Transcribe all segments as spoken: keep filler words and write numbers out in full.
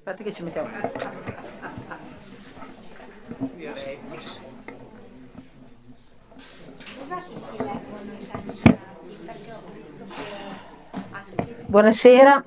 Aspetta che ci mettiamo. Direi. Buonasera.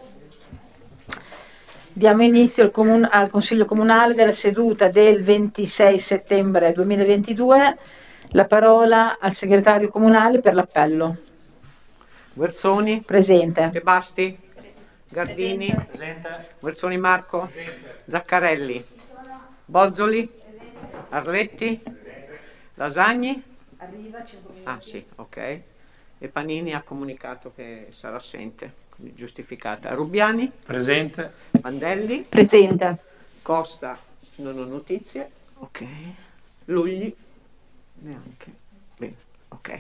Diamo inizio al, comun- al Consiglio Comunale della seduta del ventisei settembre duemilaventidue. La parola al segretario comunale per l'appello. Guerzoni. Presente. De Basti. Gardini. Presente. Guerzoni Marco. Presente. Zaccarelli. Bozzoli. Arletti. Lasagni. Arriva Ah sì, ok. E Panini ha comunicato che sarà assente, quindi giustificata. Rubiani. Presente. Mandelli. Presente. Costa. Non ho notizie. Ok. Lugli. Neanche. Bene, ok.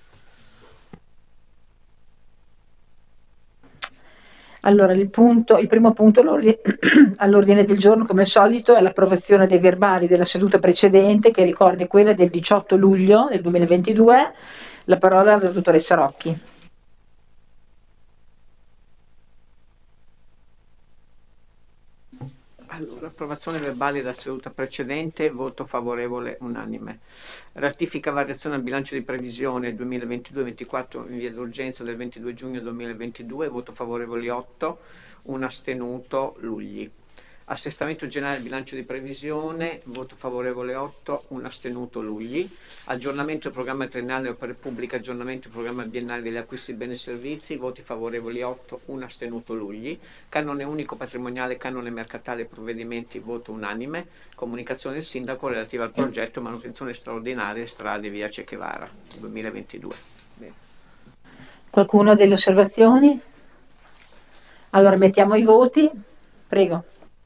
Allora, il, punto, il primo punto all'ordine, all'ordine del giorno, come al solito, è l'approvazione dei verbali della seduta precedente, che ricorda quella del diciotto luglio del duemilaventidue. La parola alla dottoressa Rocchi. Allora, approvazione verbale della seduta precedente, voto favorevole unanime. Ratifica variazione al bilancio di previsione duemilaventidue ventiquattro in via d'urgenza del ventidue giugno duemilaventidue, voto favorevoli otto, un astenuto, Lugli. Assestamento generale del bilancio di previsione, voto favorevole otto, un astenuto, Lugli. Aggiornamento del programma triennale delle opere pubbliche, aggiornamento del programma biennale degli acquisti di beni e servizi, voti favorevoli otto, un astenuto, Lugli. Canone unico patrimoniale, canone mercatale, provvedimenti, voto unanime. Comunicazione del sindaco relativa al progetto manutenzione straordinaria strade via Che Guevara duemilaventidue. Bene. Qualcuno ha delle osservazioni? Allora mettiamo i voti. Prego.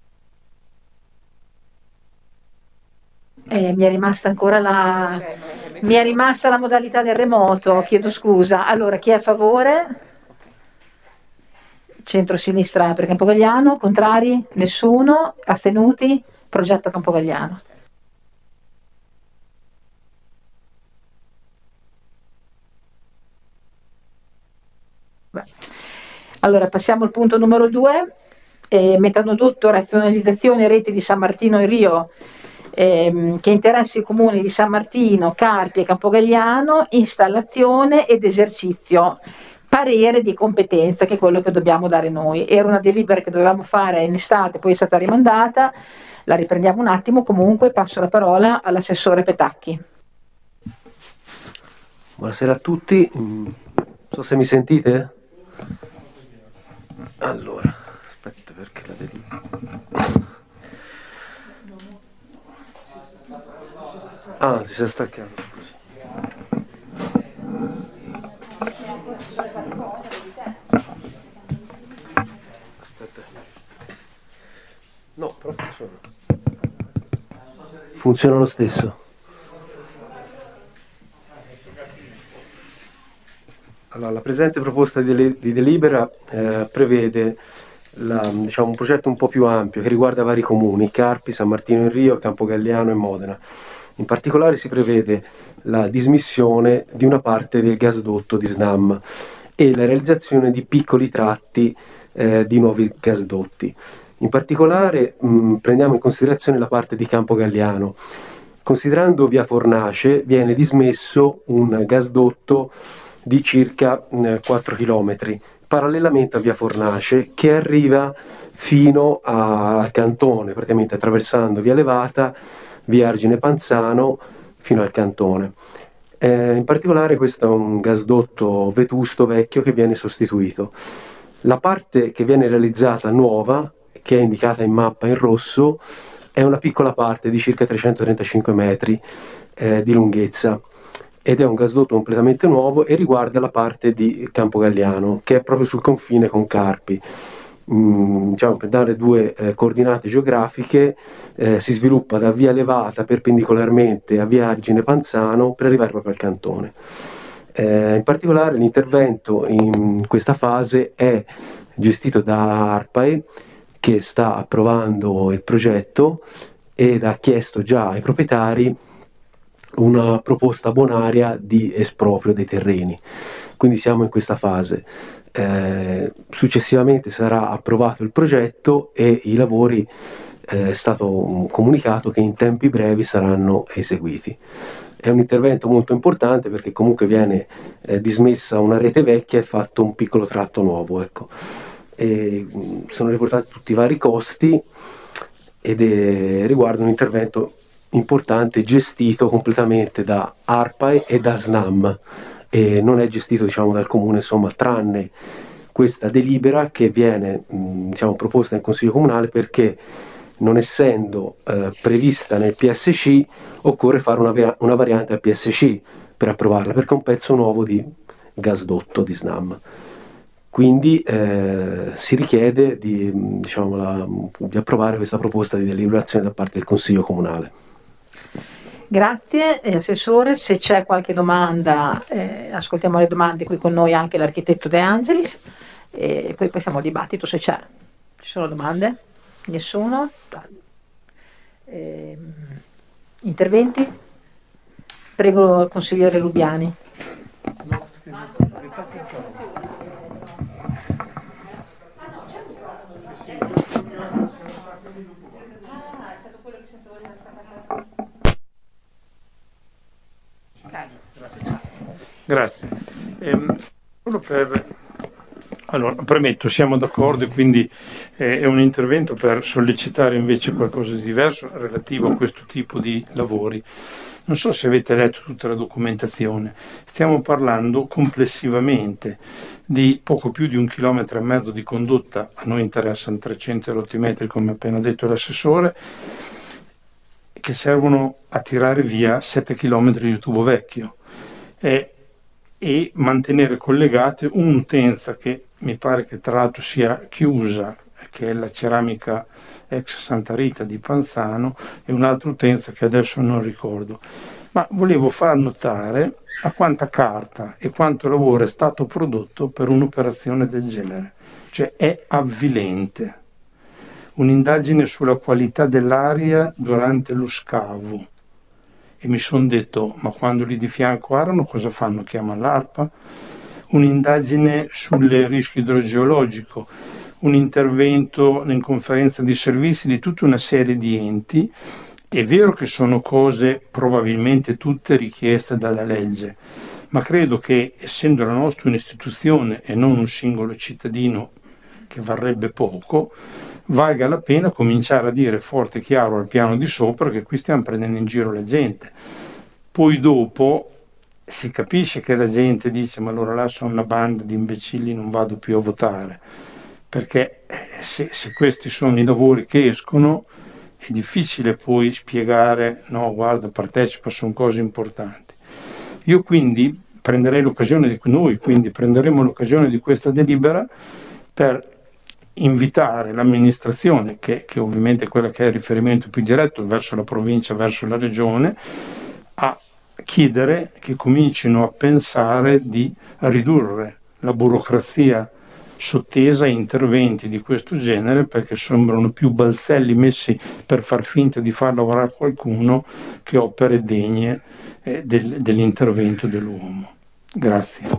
Eh, mi è rimasta ancora la mi è rimasta la modalità del remoto, chiedo scusa. Allora, chi è a favore? Centro-sinistra per Campogalliano, contrari? Nessuno? Astenuti? Progetto Campogalliano. Beh. Allora, passiamo al punto numero due. Eh, metanodotto, razionalizzazione rete di San Martino e Rio, ehm, che interessi i comuni di San Martino, Carpi e Campogalliano, installazione ed esercizio. Parere di competenza, che è quello che dobbiamo dare noi. Era una delibera che dovevamo fare in estate, poi è stata rimandata, la riprendiamo un attimo. Comunque passo la parola all'assessore Petacchi. Buonasera a tutti, non so se mi sentite? Allora, aspetta perché la delibera... Ah, si sta staccando, scusi. Aspetta. No, però funziona. Funziona lo stesso. Allora, la presente proposta di, di delibera eh, prevede la, diciamo, un progetto un po' più ampio che riguarda vari comuni, Carpi, San Martino in Rio, Campogalliano e Modena. In particolare si prevede la dismissione di una parte del gasdotto di Snam e la realizzazione di piccoli tratti eh, di nuovi gasdotti. In particolare mh, prendiamo in considerazione la parte di Campogalliano. Considerando via Fornace viene dismesso un gasdotto di circa eh, quattro chilometri, parallelamente a via Fornace, che arriva fino a, al cantone, praticamente attraversando via Levata, via Argine Panzano, fino al cantone. Eh, in particolare questo è un gasdotto vetusto vecchio che viene sostituito. La parte che viene realizzata nuova, che è indicata in mappa in rosso, è una piccola parte di circa trecentotrentacinque metri eh, di lunghezza, ed è un gasdotto completamente nuovo e riguarda la parte di Campogalliano, che è proprio sul confine con Carpi. Mm, diciamo, per dare due eh, coordinate geografiche, eh, si sviluppa da via Levata perpendicolarmente a via Argine Panzano per arrivare proprio al cantone. Eh, in particolare l'intervento in questa fase è gestito da ARPAE, che sta approvando il progetto ed ha chiesto già ai proprietari una proposta bonaria di esproprio dei terreni. Quindi siamo in questa fase. Eh, successivamente sarà approvato il progetto e i lavori eh, è stato comunicato che in tempi brevi saranno eseguiti. È un intervento molto importante perché comunque viene eh, dismessa una rete vecchia e fatto un piccolo tratto nuovo. Ecco. E, mh, sono riportati tutti i vari costi ed è, riguarda un intervento importante gestito completamente da ARPA e da SNAM e non è gestito diciamo, dal comune, insomma, tranne questa delibera che viene mh, diciamo, proposta in Consiglio Comunale perché non essendo eh, prevista nel P S C occorre fare una, una variante al P S C per approvarla perché è un pezzo nuovo di gasdotto di SNAM. Quindi eh, si richiede di, diciamo, la, di approvare questa proposta di deliberazione da parte del Consiglio Comunale. Grazie, eh, Assessore. Se c'è qualche domanda, eh, ascoltiamo le domande, qui con noi anche l'architetto De Angelis e poi passiamo al dibattito se c'è. Ci sono domande? Nessuno? Eh, interventi? Prego, consigliere Lubiani. Grazie. Ehm, solo per... Allora, premetto, siamo d'accordo e quindi eh, è un intervento per sollecitare invece qualcosa di diverso relativo a questo tipo di lavori. Non so se avete letto tutta la documentazione, stiamo parlando complessivamente di poco più di un chilometro e mezzo di condotta, a noi interessano trecento rotti metri come appena detto l'assessore, che servono a tirare via sette chilometri di tubo vecchio e, e mantenere collegate un'utenza che mi pare che tra l'altro sia chiusa, che è la ceramica ex Santa Rita di Panzano, e un'altra utenza che adesso non ricordo. Ma volevo far notare a quanta carta e quanto lavoro è stato prodotto per un'operazione del genere. Cioè è avvilente. Un'indagine sulla qualità dell'aria durante lo scavo. E mi sono detto, ma quando lì di fianco arano cosa fanno? Chiamano l'ARPA? Un'indagine sul rischio idrogeologico, un intervento in conferenza di servizi di tutta una serie di enti. È vero che sono cose probabilmente tutte richieste dalla legge, ma credo che essendo la nostra un'istituzione e non un singolo cittadino che varrebbe poco, valga la pena cominciare a dire forte e chiaro al piano di sopra che qui stiamo prendendo in giro la gente. Poi dopo si capisce che la gente dice ma allora là sono una banda di imbecilli, non vado più a votare, perché se, se questi sono i lavori che escono è difficile poi spiegare no guarda partecipa, sono cose importanti. Io quindi prenderei l'occasione di noi quindi prenderemo l'occasione di questa delibera per invitare l'amministrazione, che, che ovviamente è quella che è il riferimento più diretto verso la provincia, verso la regione, a chiedere che comincino a pensare di ridurre la burocrazia sottesa a interventi di questo genere, perché sembrano più balzelli messi per far finta di far lavorare qualcuno che opere degne eh, del, dell'intervento dell'uomo. Grazie.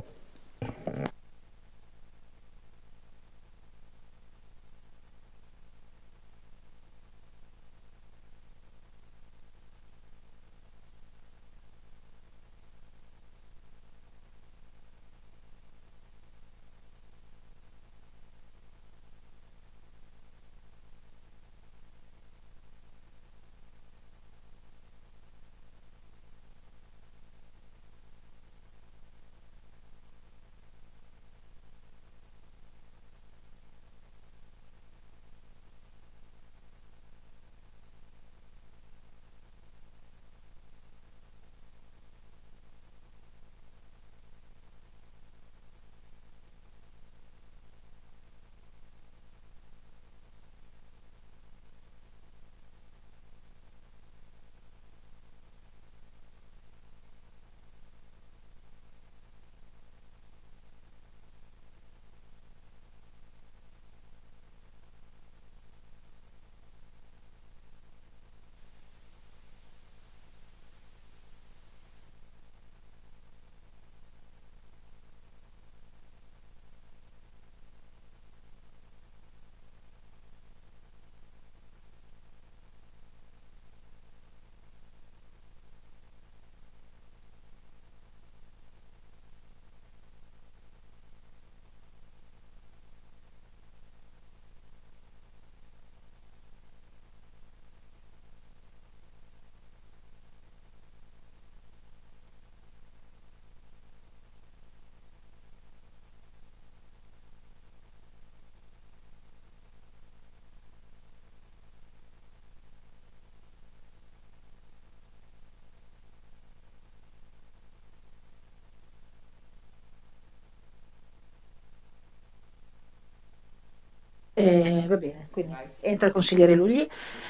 Eh, va bene, quindi entra il consigliere Lugli.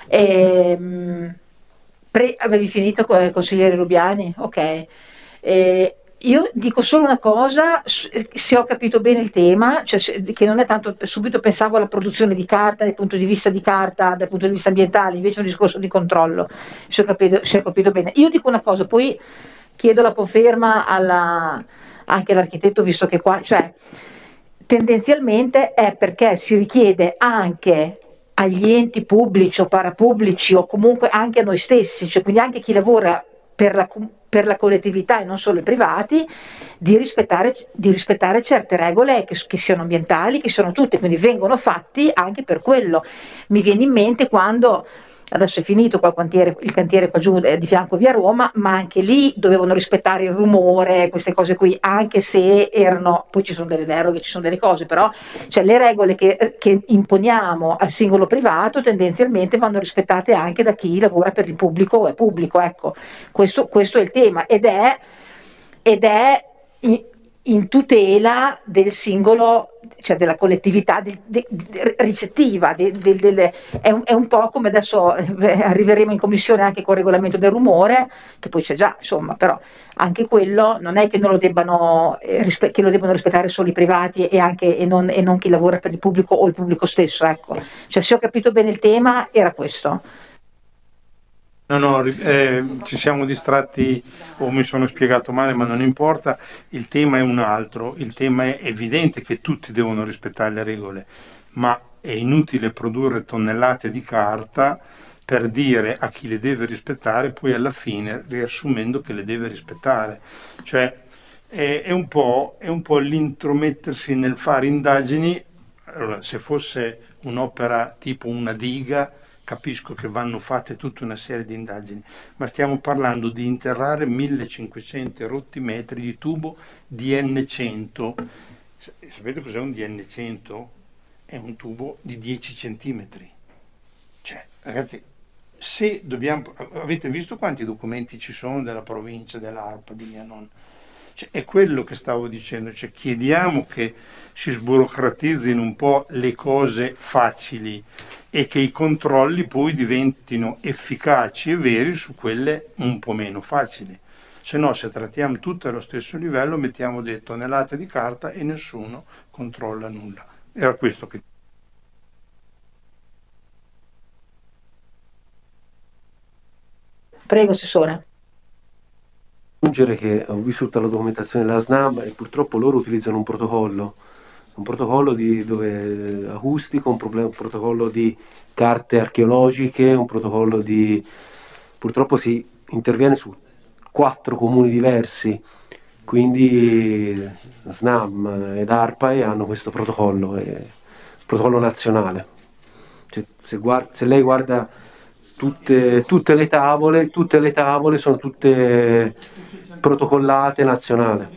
Ehm, pre- avevi finito con il consigliere Rubiani? Ok. Eh, io dico solo una cosa, s- se ho capito bene il tema, cioè se- che non è tanto, subito pensavo alla produzione di carta dal punto di vista di carta, dal punto di vista ambientale, invece è un discorso di controllo, se ho capito, se ho capito bene. Io dico una cosa, poi chiedo la conferma alla- anche all'architetto, visto che qua, cioè tendenzialmente è perché si richiede anche agli enti pubblici o parapubblici o comunque anche a noi stessi, cioè quindi anche chi lavora per la, per la collettività e non solo i privati, di rispettare, di rispettare certe regole che, che siano ambientali, che sono tutte, quindi vengono fatti anche per quello. Mi viene in mente quando adesso è finito qua il cantiere, il cantiere qua giù eh, di fianco via Roma, ma anche lì dovevano rispettare il rumore, queste cose qui, anche se erano, poi ci sono delle deroghe, ci sono delle cose, però cioè, le regole che, che imponiamo al singolo privato tendenzialmente vanno rispettate anche da chi lavora per il pubblico o è pubblico, ecco, questo, questo è il tema ed è, ed è in, in tutela del singolo, cioè della collettività di, di, di, ricettiva, di, di, delle, è, un, è un po' come adesso eh, arriveremo in commissione anche con il regolamento del rumore, che poi c'è già, insomma, però anche quello non è che, non lo, debbano, eh, rispe- che lo debbano rispettare solo i privati e, anche, e, non, e non chi lavora per il pubblico o il pubblico stesso, ecco. Cioè se ho capito bene il tema era questo. No, no, ri- eh, ci siamo distratti o mi sono spiegato male, ma non importa, il tema è un altro, il tema è evidente che tutti devono rispettare le regole, ma è inutile produrre tonnellate di carta per dire a chi le deve rispettare, poi alla fine riassumendo che le deve rispettare. Cioè è, è un po', è un po' l'intromettersi nel fare indagini. Allora, se fosse un'opera tipo una diga, capisco che vanno fatte tutta una serie di indagini, ma stiamo parlando di interrare millecinquecento rotti metri di tubo D N cento. Sapete cos'è un D N cento? È un tubo di dieci centimetri. Cioè, ragazzi, se dobbiamo... Avete visto quanti documenti ci sono della provincia, dell'ARPA, di mia nonna? Cioè, è quello che stavo dicendo, cioè chiediamo che si sburocratizzino un po' le cose facili e che i controlli poi diventino efficaci e veri su quelle un po' meno facili. Se no, se trattiamo tutte allo stesso livello, mettiamo delle tonnellate di carta e nessuno controlla nulla. Era questo che... Prego, Assessore. Aggiungere che ho visto tutta la documentazione della SNAM e purtroppo loro utilizzano un protocollo, un protocollo di, dove, acustico, un, problem- un protocollo di carte archeologiche, un protocollo di... Purtroppo si interviene su quattro comuni diversi, quindi SNAM ed ARPAE hanno questo protocollo, è protocollo nazionale. Cioè, se, guard- se lei guarda tutte, tutte le tavole, tutte le tavole sono tutte protocollate nazionali.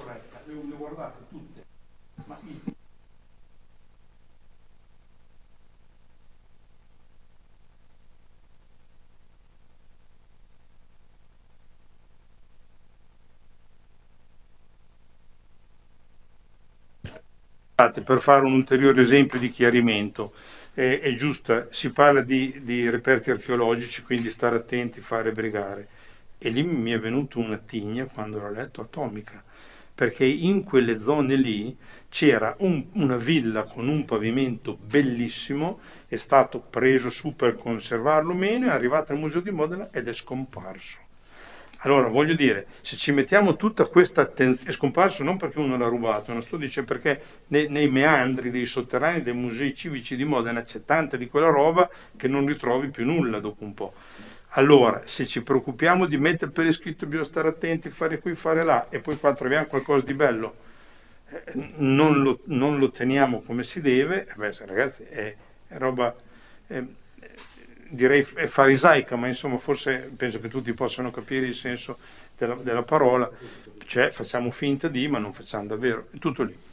Per fare un ulteriore esempio di chiarimento, è, è giusto, si parla di, di reperti archeologici, quindi stare attenti, fare brigare. E lì mi è venuto una tigna quando l'ho letto, atomica, perché in quelle zone lì c'era un, una villa con un pavimento bellissimo, è stato preso su per conservarlo meno, è arrivato al Museo di Modena ed è scomparso. Allora, voglio dire, se ci mettiamo tutta questa attenzione, è scomparso non perché uno l'ha rubato, non sto dicendo perché nei, nei meandri dei sotterranei dei musei civici di Modena c'è tanta di quella roba che non ritrovi più nulla dopo un po'. Allora, se ci preoccupiamo di mettere per iscritto bisogna stare attenti, fare qui, fare là, e poi qua troviamo qualcosa di bello, eh, non, lo, non lo teniamo come si deve, eh beh, ragazzi, è, è roba... Eh, direi farisaica, ma insomma forse penso che tutti possano capire il senso della, della parola, cioè facciamo finta di, ma non facciamo davvero, è tutto lì.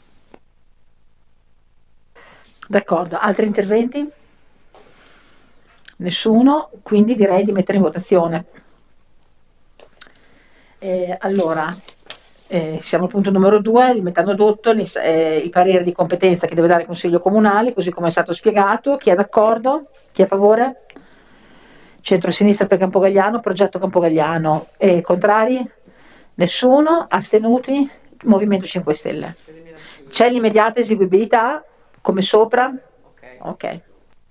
D'accordo, altri interventi? Nessuno, quindi direi di mettere in votazione. Eh, allora, Eh, siamo al punto numero due, il metanodotto, eh, il parere di competenza che deve dare il Consiglio Comunale, così come è stato spiegato. Chi è d'accordo? Chi è a favore? Centro-sinistra per Campogalliano, progetto Campogalliano. E contrari? Nessuno? Astenuti? Movimento cinque Stelle. C'è l'immediata eseguibilità, come sopra? Ok. Ok.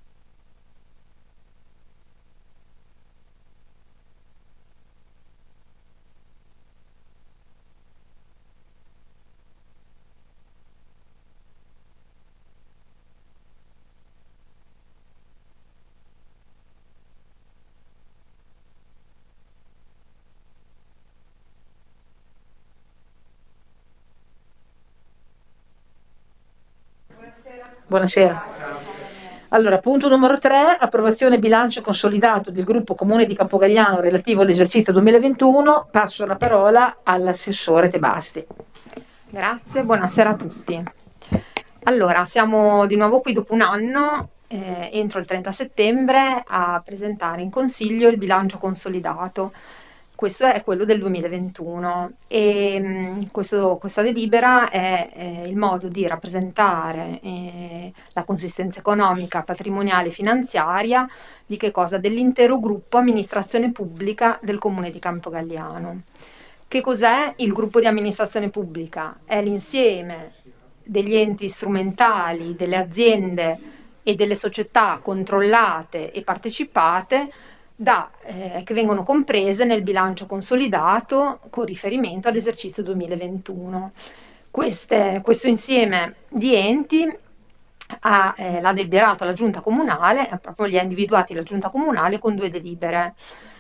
Buonasera. Allora, punto numero tre, approvazione bilancio consolidato del gruppo Comune di Campogalliano relativo all'esercizio duemilaventuno. Passo la parola all'assessore Tebasti. Grazie, buonasera a tutti. Allora, siamo di nuovo qui dopo un anno, eh, entro il trenta settembre, a presentare in Consiglio il bilancio consolidato. Questo è quello del duemilaventuno e mh, questo, questa delibera è eh, il modo di rappresentare eh, la consistenza economica, patrimoniale e finanziaria di che cosa? Dell'intero gruppo amministrazione pubblica del Comune di Campogalliano. Che cos'è il gruppo di amministrazione pubblica? È l'insieme degli enti strumentali, delle aziende e delle società controllate e partecipate da, eh, che vengono comprese nel bilancio consolidato con riferimento all'esercizio duemilaventuno. Queste, questo insieme di enti ha, eh, l'ha deliberato la giunta comunale, proprio li ha individuati la giunta comunale con due delibere,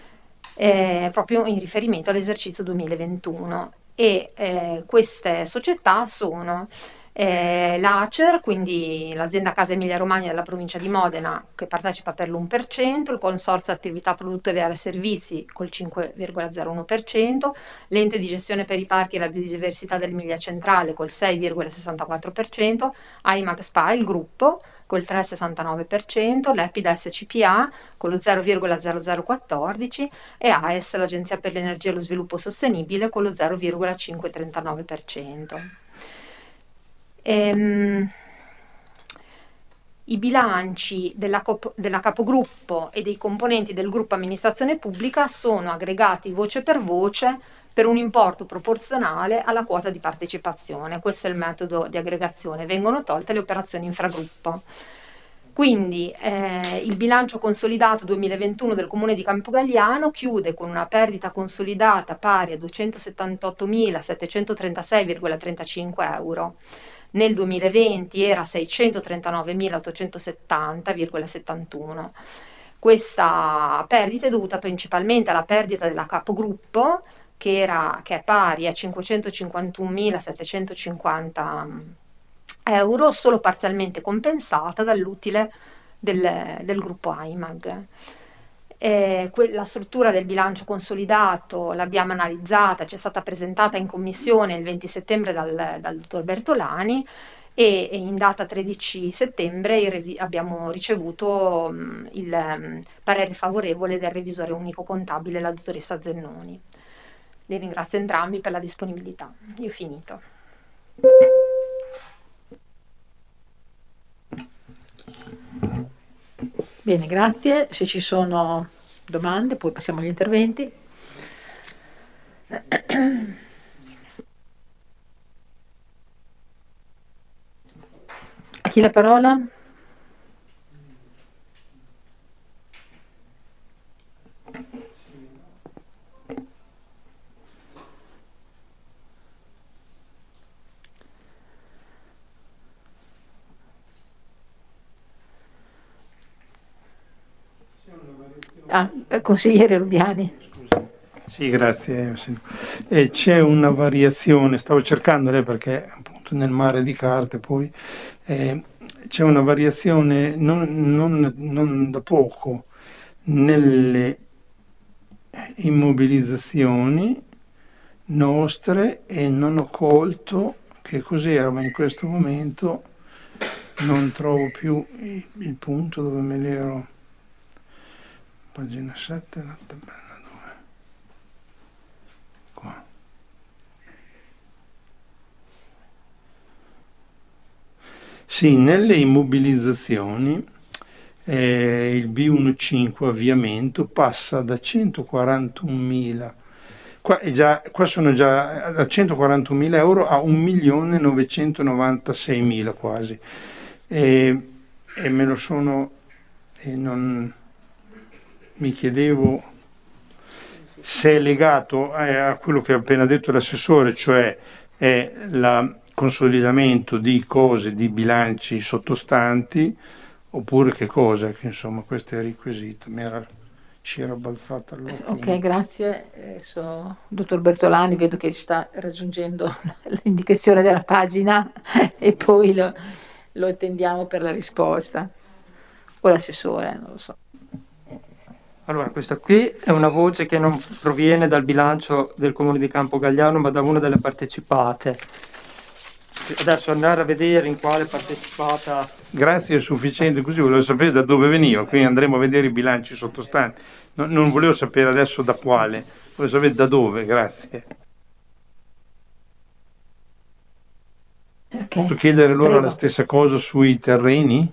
eh, proprio in riferimento all'esercizio duemilaventuno. E eh, queste società sono eh, l'Acer, quindi l'azienda Casa Emilia Romagna della provincia di Modena, che partecipa per l'uno per cento, il Consorzio Attività Produttive e Aree Servizi col cinque virgola zero uno per cento, l'Ente di Gestione per i Parchi e la Biodiversità dell'Emilia Centrale col sei virgola sessantaquattro per cento, AIMAG SPA, il gruppo, col tre virgola sessantanove per cento, l'Epida S C P A con lo zero virgola zero zero quattordici e A E S, l'Agenzia per l'Energia e lo Sviluppo Sostenibile, con lo zero virgola cinquecentotrentanove per cento. Ehm, I bilanci della, della capogruppo e dei componenti del gruppo amministrazione pubblica sono aggregati voce per voce per un importo proporzionale alla quota di partecipazione. Questo è il metodo di aggregazione. Vengono tolte le operazioni infragruppo. Quindi eh, il bilancio consolidato duemilaventuno del Comune di Campogalliano chiude con una perdita consolidata pari a duecentosettantottomilasettecentotrentasei virgola trentacinque euro. Nel duemilaventi era seicentotrentanovanomilautocentosettanta virgola settantuno. Questa perdita è dovuta principalmente alla perdita della capogruppo, che, era, che è pari a cinquecentocinquantunomilasettecentocinquanta euro, solo parzialmente compensata dall'utile del, del gruppo AIMAG. Eh, la struttura del bilancio consolidato l'abbiamo analizzata, ci è stata presentata in commissione il venti settembre dal, dal dottor Bertolani e, e in data tredici settembre abbiamo ricevuto um, il um, parere favorevole del revisore unico contabile, la dottoressa Zennoni. Li ringrazio entrambi per la disponibilità. Io ho finito. Bene, grazie. Se ci sono domande, poi passiamo agli interventi. A chi la parola? Ah, consigliere Rubiani. Sì, grazie. E c'è una variazione, stavo cercandole perché appunto nel mare di carte poi eh, c'è una variazione non, non, non da poco nelle immobilizzazioni nostre e non ho colto che cos'era, ma in questo momento non trovo più il, il punto dove me l'ero. Pagina sette, la tabella due. Qua. Sì, nelle immobilizzazioni eh, il B quindici avviamento passa da centoquarantunomila, qua, è già, qua sono già da centoquarantunomila euro a un milione novecentonovantaseimila quasi, e, e me lo sono, e non mi chiedevo se è legato a, a quello che ha appena detto l'assessore, cioè è il consolidamento di cose, di bilanci sottostanti, oppure che cosa, che insomma questo è il requisito, mi era, ci era balzata all'occhio. Ok, grazie. Adesso, dottor Bertolani, vedo che sta raggiungendo l'indicazione della pagina e poi lo, lo attendiamo per la risposta. O l'assessore, non lo so. Allora, questa qui è una voce che non proviene dal bilancio del comune di Campogalliano, ma da una delle partecipate. Adesso andare a vedere in quale partecipata. Grazie, è sufficiente, così volevo sapere da dove veniva, quindi andremo a vedere i bilanci sottostanti. No, non volevo sapere adesso da quale, volevo sapere da dove, grazie. Okay. Posso chiedere loro Prego. La stessa cosa sui terreni?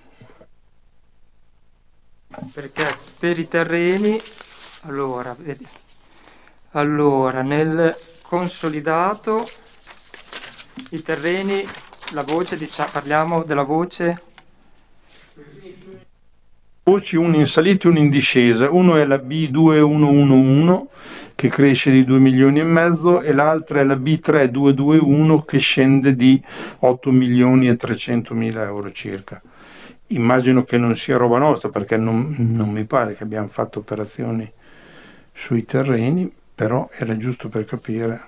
Perché per i terreni, allora, vedi, allora nel consolidato i terreni, la voce, diciamo, parliamo della voce. Voci, uno in salita e uno in discesa. Uno è la B duemilacentoundici che cresce di due milioni e mezzo e l'altra è la B tremiladuecentoventuno che scende di otto milioni e trecentomila euro circa. Immagino che non sia roba nostra, perché non, non mi pare che abbiamo fatto operazioni sui terreni, però era giusto per capire.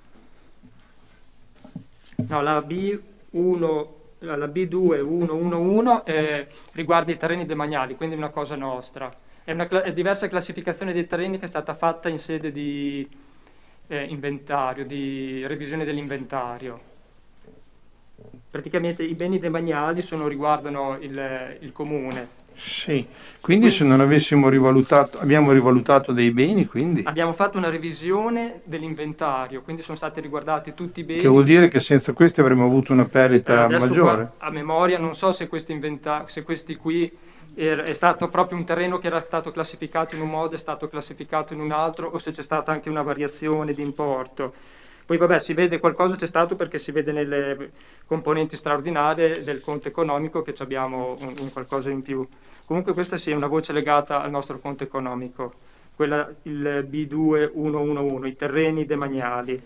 No, la B uno, la B duemilacentoundici eh, riguarda i terreni demaniali, quindi è una cosa nostra. È una cla- è diversa classificazione dei terreni che è stata fatta in sede di eh, inventario, di revisione dell'inventario. Praticamente i beni demaniali sono, riguardano il, il comune. Sì, quindi se non avessimo rivalutato, abbiamo rivalutato dei beni, quindi... Abbiamo fatto una revisione dell'inventario, quindi sono stati riguardati tutti i beni. Che vuol dire che senza questi avremmo avuto una perdita Adesso maggiore? qua, a memoria non so se questi, inventa- se questi qui er- è stato proprio un terreno che era stato classificato in un modo, è stato classificato in un altro, o se c'è stata anche una variazione di importo. Poi vabbè, si vede qualcosa c'è stato perché si vede nelle componenti straordinarie del conto economico che abbiamo un, un qualcosa in più. Comunque questa sì è una voce legata al nostro conto economico, quella, il B duemilacentoundici, i terreni demaniali.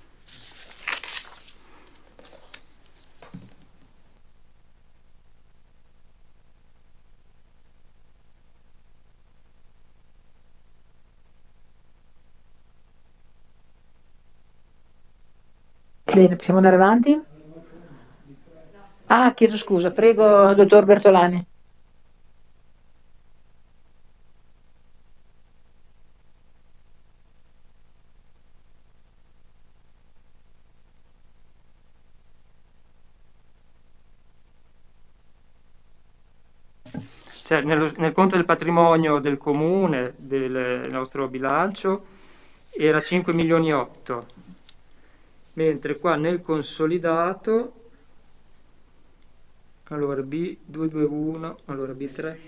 Bene, possiamo andare avanti? Ah, chiedo scusa, prego, dottor Bertolani. Cioè, nello- nel conto del patrimonio del comune, del nostro bilancio, era cinque milioni e otto, mentre qua nel consolidato, allora B duemilaventuno, allora B tre,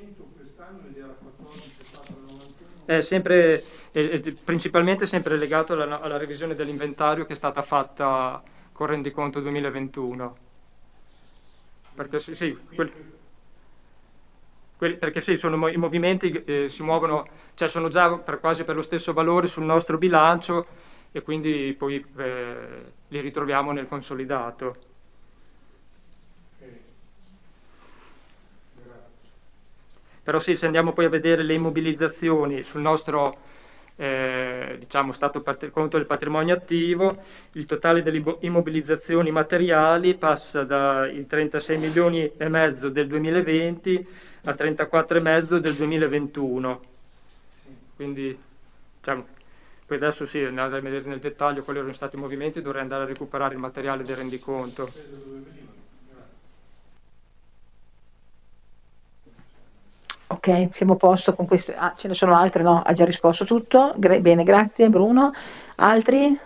è sempre, è- è principalmente sempre legato alla, alla revisione dell'inventario che è stata fatta con rendiconto duemilaventuno. Perché sì, sì, quel- quelli- perché sì, sono mo- i movimenti eh, si muovono, cioè sono già per, quasi per lo stesso valore sul nostro bilancio e quindi poi eh, li ritroviamo nel consolidato. Però sì, se andiamo poi a vedere le immobilizzazioni sul nostro eh, diciamo, stato pat- conto del patrimonio attivo, il totale delle immo- immobilizzazioni materiali passa dai trentasei milioni e mezzo del duemilaventi a trentaquattro e mezzo del duemilaventuno. Quindi, diciamo, poi adesso sì, andare a vedere nel dettaglio quali erano stati i movimenti, dovrei andare a recuperare il materiale del rendiconto. Ok, siamo a posto con queste. Ah, ce ne sono altre? No, ha già risposto tutto. Gra- bene, grazie Bruno. Altri?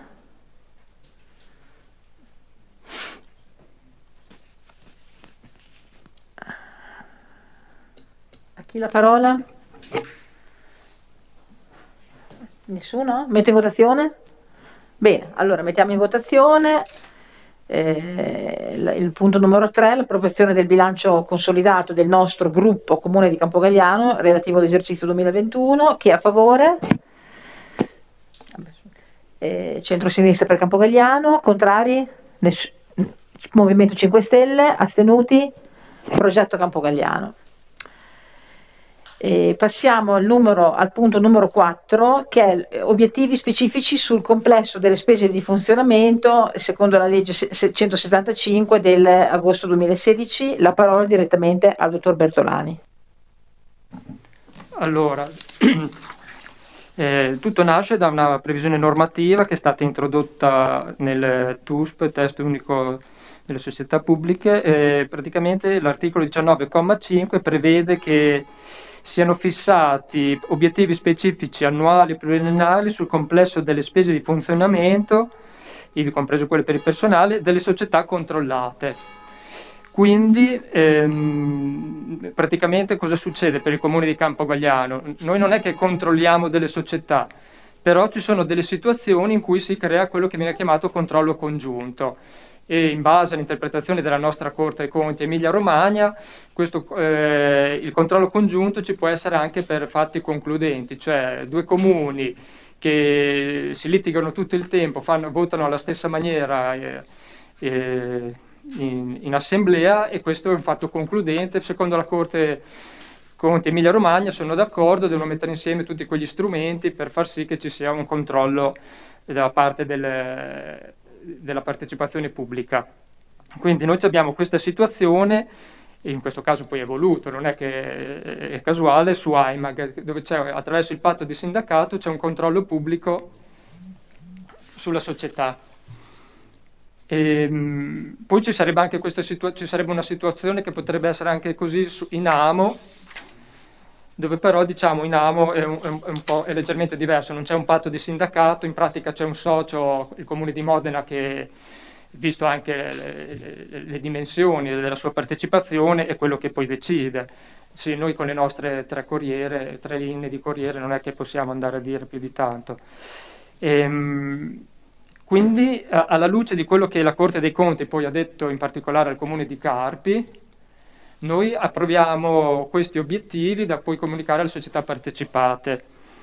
Chi la parola? Nessuno? Metto in votazione? Bene, allora mettiamo in votazione eh, il, il punto numero tre, l'approvazione del bilancio consolidato del nostro gruppo Comune di Campogalliano relativo all'esercizio duemilaventuno. Chi è a favore? Eh, Centro-sinistra per Campogalliano, contrari? Ness- Movimento cinque Stelle, astenuti? Progetto Campogalliano. E passiamo al, numero, al punto numero quattro, che è obiettivi specifici sul complesso delle spese di funzionamento secondo la legge centosettantacinque del agosto duemilasedici. La parola direttamente al dottor Bertolani. Allora, eh, tutto nasce da una previsione normativa che è stata introdotta nel T U S P, Testo Unico delle Società Pubbliche. E praticamente l'articolo diciannove comma cinque prevede che siano fissati obiettivi specifici annuali e pluriennali sul complesso delle spese di funzionamento, ivi compreso quelle per il personale, delle società controllate. Quindi ehm, praticamente cosa succede per il comune di Campogalliano? Noi non è che controlliamo delle società, però ci sono delle situazioni in cui si crea quello che viene chiamato controllo congiunto. E in base all'interpretazione della nostra Corte dei Conti Emilia-Romagna, questo, eh, il controllo congiunto ci può essere anche per fatti concludenti, cioè due comuni che si litigano tutto il tempo, fanno, votano alla stessa maniera eh, eh, in, in assemblea, e questo è un fatto concludente. Secondo la Corte Conti Emilia-Romagna sono d'accordo, devono mettere insieme tutti quegli strumenti per far sì che ci sia un controllo da parte del della partecipazione pubblica. Quindi noi abbiamo questa situazione, in questo caso poi è voluto, non è che è casuale, su AIMAG, dove c'è, attraverso il patto di sindacato, c'è un controllo pubblico sulla società. E, poi ci sarebbe anche questa situa- ci sarebbe una situazione che potrebbe essere anche così su, in AMO, dove però diciamo in AMO è, un, è, un po', è leggermente diverso, non c'è un patto di sindacato, in pratica c'è un socio, il Comune di Modena, che, visto anche le, le, le dimensioni della sua partecipazione, è quello che poi decide. Sì, noi con le nostre tre corriere, tre linee di corriere, non è che possiamo andare a dire più di tanto. Ehm, quindi alla luce di quello che la Corte dei Conti poi ha detto in particolare al Comune di Carpi, noi approviamo questi obiettivi da poi comunicare alle società partecipate,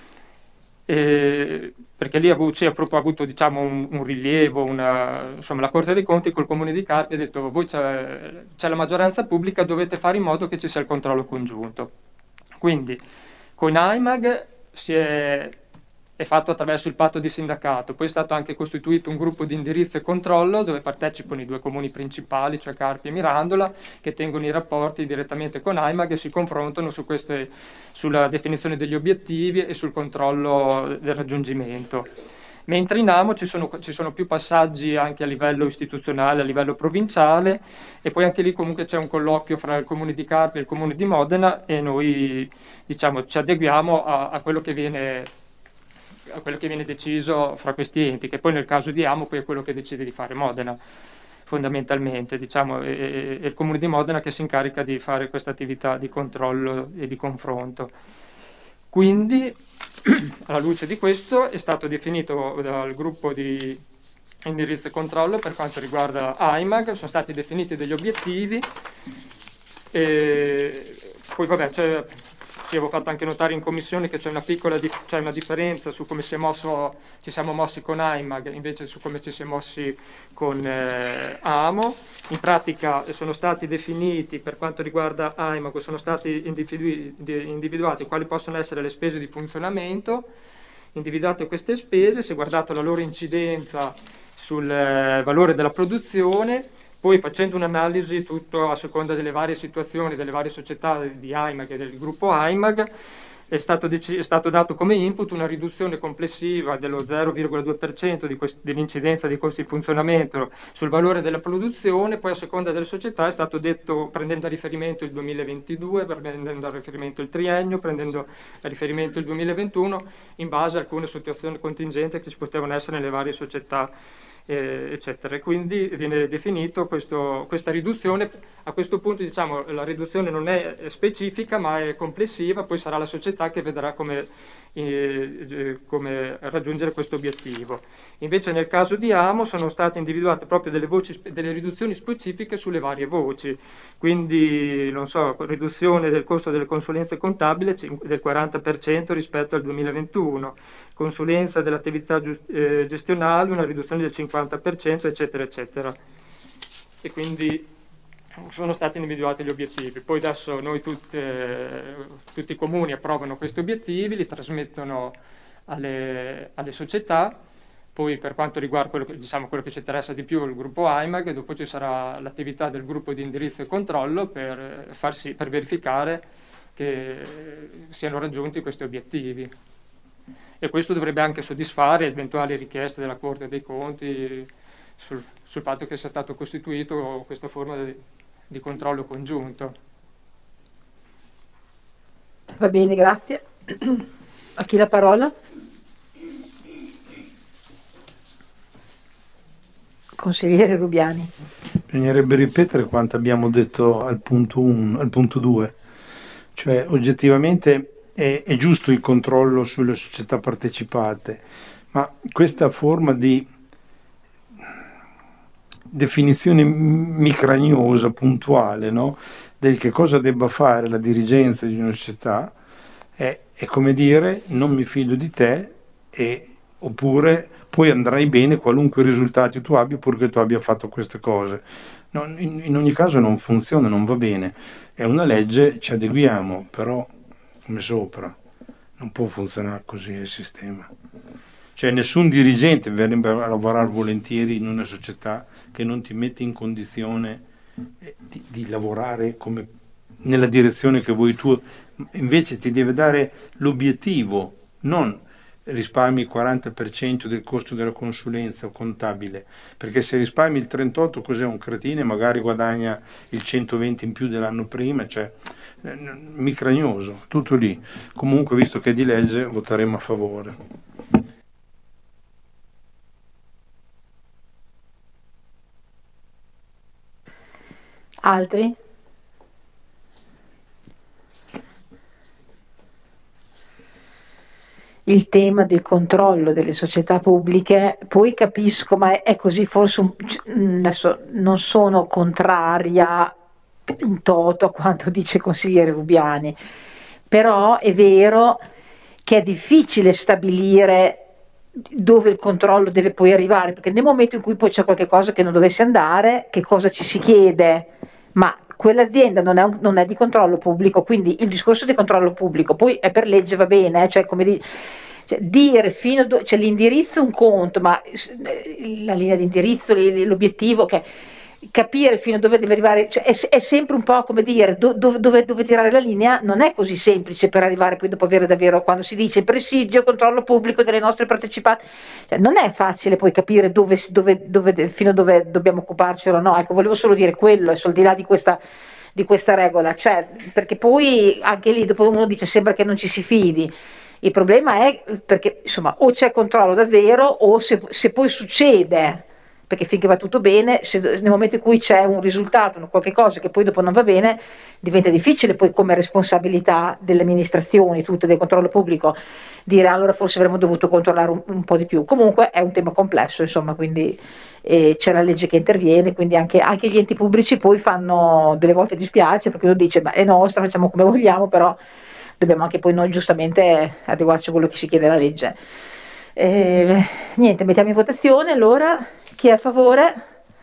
eh, perché lì c'è proprio avuto diciamo, un, un rilievo, una, insomma la Corte dei Conti col Comune di Carpi ha detto: voi c'è, c'è la maggioranza pubblica, dovete fare in modo che ci sia il controllo congiunto. Quindi con AIMAG si è è fatto attraverso il patto di sindacato, poi è stato anche costituito un gruppo di indirizzo e controllo dove partecipano i due comuni principali, cioè Carpi e Mirandola, che tengono i rapporti direttamente con AIMAG e si confrontano su queste, sulla definizione degli obiettivi e sul controllo del raggiungimento. Mentre in AMO ci sono, ci sono più passaggi anche a livello istituzionale, a livello provinciale, e poi anche lì comunque c'è un colloquio fra il Comune di Carpi e il Comune di Modena, e noi diciamo, ci adeguiamo a, a quello che viene a quello che viene deciso fra questi enti, che poi nel caso di AMO poi è quello che decide di fare Modena fondamentalmente, diciamo, è, è il Comune di Modena che si incarica di fare questa attività di controllo e di confronto. Quindi alla luce di questo è stato definito dal gruppo di indirizzo e controllo per quanto riguarda AIMAG, sono stati definiti degli obiettivi e poi vabbè c'è Ci avevo fatto anche notare in commissione che c'è una piccola dif- c'è una differenza su come si è mosso, ci siamo mossi con AIMAG invece su come ci si è mossi con eh, AMO. In pratica sono stati definiti, per quanto riguarda AIMAG, sono stati individu- individuati quali possono essere le spese di funzionamento. Individuate queste spese, si è guardato la loro incidenza sul eh, valore della produzione. Poi facendo un'analisi tutto a seconda delle varie situazioni, delle varie società di AIMAG e del gruppo AIMAG, è stato, dec- è stato dato come input una riduzione complessiva dello zero virgola due per cento di quest- dell'incidenza dei costi di funzionamento sul valore della produzione. Poi a seconda delle società è stato detto, prendendo a riferimento il duemilaventidue, prendendo a riferimento il triennio, prendendo a riferimento il duemilaventuno, in base a alcune situazioni contingenti che ci potevano essere nelle varie società eh, eccetera. E quindi viene definito questo, questa riduzione. A questo punto, diciamo, la riduzione non è specifica ma è complessiva, poi sarà la società che vedrà come, eh, come raggiungere questo obiettivo. Invece nel caso di Amo sono state individuate proprio delle, voci, delle riduzioni specifiche sulle varie voci, quindi non so, riduzione del costo delle consulenze contabili del quaranta per cento rispetto al duemilaventuno, consulenza dell'attività eh, gestionale una riduzione del cinquanta per cento, eccetera eccetera. E quindi sono stati individuati gli obiettivi. Poi adesso noi tutte, tutti i comuni approvano questi obiettivi, li trasmettono alle, alle società. Poi per quanto riguarda quello che, diciamo, quello che ci interessa di più, il gruppo A I M A G, dopo ci sarà l'attività del gruppo di indirizzo e controllo per, farsi, per verificare che siano raggiunti questi obiettivi. E questo dovrebbe anche soddisfare eventuali richieste della Corte dei Conti sul, sul fatto che sia stato costituito questa forma di, di controllo congiunto. Va bene, grazie. A chi la parola? Consigliere Rubiani. Bisognerebbe ripetere quanto abbiamo detto al punto uno, al punto due, cioè oggettivamente è, è giusto il controllo sulle società partecipate, ma questa forma di definizione micragnosa, puntuale, no? Del che cosa debba fare la dirigenza di una società è, è come dire non mi fido di te, e, oppure poi andrai bene qualunque risultato tu abbia purché tu abbia fatto queste cose. No, in, in ogni caso non funziona, non va bene. È una legge, ci adeguiamo, però come sopra. Non può funzionare così il sistema. Cioè nessun dirigente verrebbe a lavorare volentieri in una società che non ti mette in condizione di, di lavorare come nella direzione che vuoi tu. Invece ti deve dare l'obiettivo, non risparmi il quaranta per cento del costo della consulenza contabile, perché se risparmi il trentotto cos'è un cretino e magari guadagna il centoventi in più dell'anno prima, cioè micragnoso, tutto lì. Comunque, visto che è di legge, voteremo a favore. Altri? Il tema del controllo delle società pubbliche, poi capisco, ma è, è così, forse un, adesso non sono contraria in toto a quanto dice il consigliere Rubiani, però è vero che è difficile stabilire dove il controllo deve poi arrivare, perché nel momento in cui poi c'è qualche cosa che non dovesse andare, che cosa ci si chiede? Ma quell'azienda non è, un, non è di controllo pubblico, quindi il discorso di controllo pubblico poi è per legge, va bene, eh, cioè come di, cioè dire fino a dove, cioè l'indirizzo è un conto, ma la linea di indirizzo, l'obiettivo, che capire fino a dove deve arrivare, cioè è, è sempre un po' come dire do, dove, dove, dove tirare la linea, non è così semplice per arrivare poi dopo avere davvero, quando si dice presidio, controllo pubblico delle nostre partecipate, cioè non è facile poi capire dove, dove, dove, fino a dove dobbiamo occuparcelo o no. Ecco, volevo solo dire quello, adesso al di là di questa, di questa regola, cioè, perché poi anche lì dopo uno dice sembra che non ci si fidi. Il problema è perché insomma o c'è controllo davvero, o se, se poi succede, perché finché va tutto bene, se nel momento in cui c'è un risultato, qualche cosa che poi dopo non va bene, diventa difficile poi come responsabilità delle amministrazioni, tutte del controllo pubblico, dire allora forse avremmo dovuto controllare un, un po' di più. Comunque è un tema complesso, insomma, quindi eh, c'è la legge che interviene, quindi anche, anche gli enti pubblici poi fanno, delle volte dispiace perché uno dice ma è nostra, facciamo come vogliamo, però dobbiamo anche poi noi giustamente adeguarci a quello che ci chiede la legge. Eh, niente, mettiamo in votazione allora. Chi è a favore?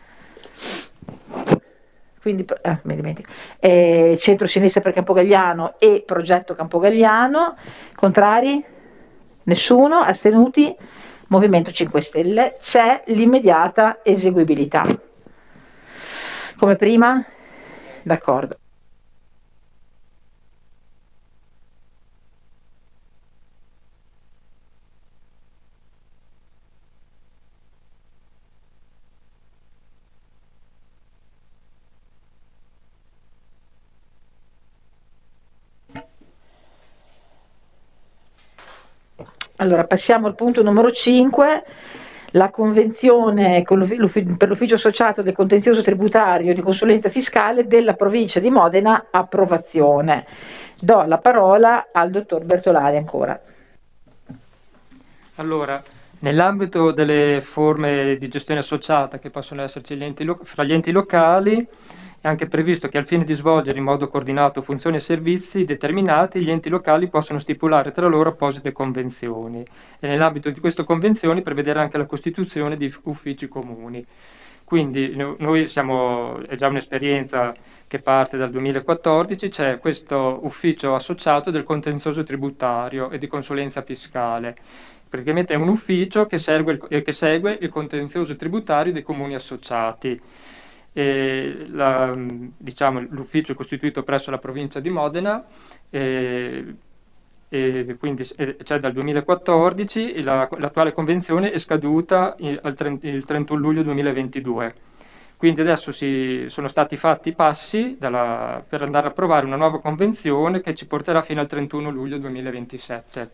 Quindi ah, mi dimentico. Eh, centro-sinistra per Campogalliano e progetto Campogalliano. Contrari? Nessuno? Astenuti? Movimento cinque Stelle. C'è l'immediata eseguibilità. Come prima? D'accordo. Allora passiamo al punto numero cinque, la convenzione con per l'ufficio associato del contenzioso tributario di consulenza fiscale della provincia di Modena, approvazione. Do la parola al dottor Bertolani ancora. Allora, nell'ambito delle forme di gestione associata che possono esserci gli enti lo- fra gli enti locali, è anche previsto che al fine di svolgere in modo coordinato funzioni e servizi determinati, gli enti locali possono stipulare tra loro apposite convenzioni e nell'ambito di queste convenzioni prevedere anche la costituzione di uffici comuni. Quindi no- noi siamo, è già un'esperienza che parte dal duemilaquattordici, c'è questo ufficio associato del contenzioso tributario e di consulenza fiscale. Praticamente è un ufficio che segue il, eh, che segue il contenzioso tributario dei comuni associati. E la, diciamo, l'ufficio è costituito presso la provincia di Modena e, e quindi c'è cioè dal duemilaquattordici e la, l'attuale convenzione è scaduta il, il trentuno luglio duemilaventidue. Quindi adesso si, sono stati fatti i passi dalla, per andare a approvare una nuova convenzione che ci porterà fino al trentuno luglio duemilaventisette.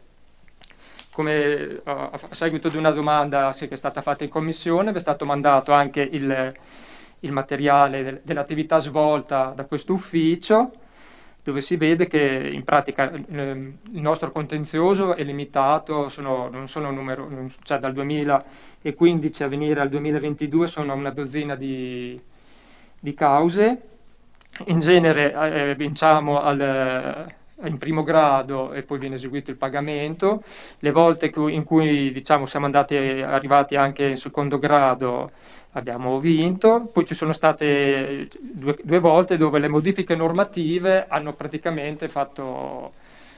Come a, a seguito di una domanda sì, che è stata fatta in commissione, vi è stato mandato anche il il materiale del, dell'attività svolta da questo ufficio, dove si vede che in pratica eh, il nostro contenzioso è limitato, sono, non sono numero, cioè dal duemilaquindici a venire al duemilaventidue sono una dozzina di, di cause. In genere eh, vinciamo al, in primo grado e poi viene eseguito il pagamento. Le volte in cui diciamo, siamo andati arrivati anche in secondo grado abbiamo vinto, poi ci sono state due, due volte dove le modifiche normative hanno praticamente fatto,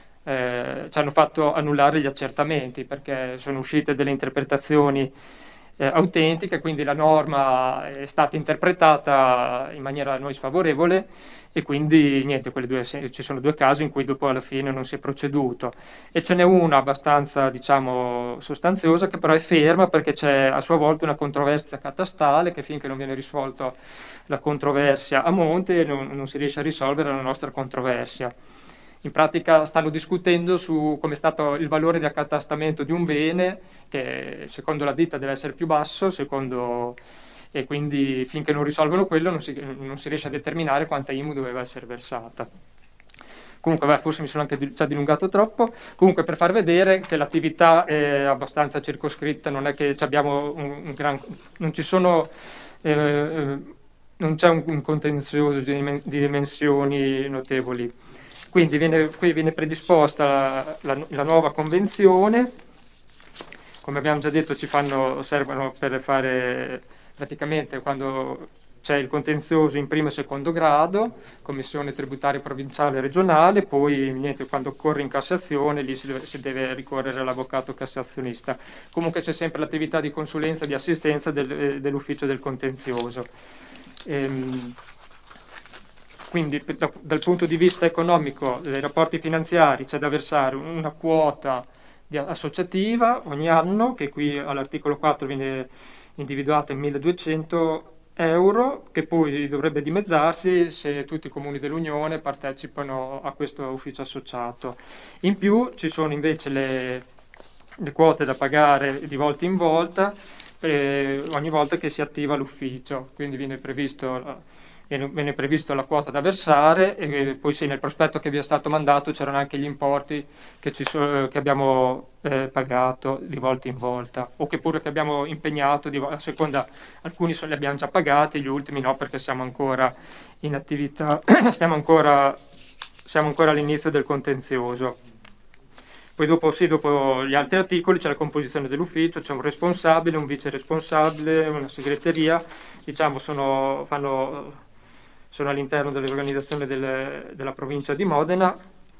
eh, ci hanno fatto annullare gli accertamenti perché sono uscite delle interpretazioni eh, autentiche, quindi la norma è stata interpretata in maniera a noi sfavorevole e quindi niente, quelle due, ci sono due casi in cui dopo alla fine non si è proceduto e ce n'è una abbastanza diciamo sostanziosa che però è ferma perché c'è a sua volta una controversia catastale che finché non viene risolta la controversia a monte non, non si riesce a risolvere la nostra controversia. In pratica stanno discutendo su come è stato il valore di accatastamento di un bene che secondo la ditta deve essere più basso, secondo e quindi finché non risolvono quello non si, non si riesce a determinare quanta I M U doveva essere versata. Comunque, beh, forse mi sono anche già dilungato troppo. Comunque, per far vedere che l'attività è abbastanza circoscritta, non è che abbiamo un, un gran... non ci sono... Eh, non c'è un, un contenzioso di, di dimensioni notevoli. Quindi viene, qui viene predisposta la, la, la nuova convenzione. Come abbiamo già detto, ci fanno, servono per fare... praticamente quando c'è il contenzioso in primo e secondo grado, commissione tributaria provinciale e regionale, poi niente, quando occorre in Cassazione lì si deve, si deve ricorrere all'avvocato cassazionista. Comunque c'è sempre l'attività di consulenza e di assistenza del, dell'ufficio del contenzioso. Ehm, quindi da, dal punto di vista economico dei rapporti finanziari c'è da versare una quota di associativa ogni anno, che qui all'articolo quattro viene individuata in milleduecento euro, che poi dovrebbe dimezzarsi se tutti i comuni dell'Unione partecipano a questo ufficio associato. In più ci sono invece le, le quote da pagare di volta in volta eh, ogni volta che si attiva l'ufficio, quindi viene previsto viene previsto la quota da versare e poi sì, nel prospetto che vi è stato mandato c'erano anche gli importi che, ci so, che abbiamo eh, pagato di volta in volta o che pure che abbiamo impegnato di, a seconda, alcuni li abbiamo già pagati, gli ultimi no perché siamo ancora in attività, stiamo ancora, siamo ancora all'inizio del contenzioso. Poi dopo, sì, dopo gli altri articoli c'è la composizione dell'ufficio, c'è un responsabile, un vice responsabile, una segreteria, diciamo sono, fanno... sono all'interno dell'organizzazione del, della provincia di Modena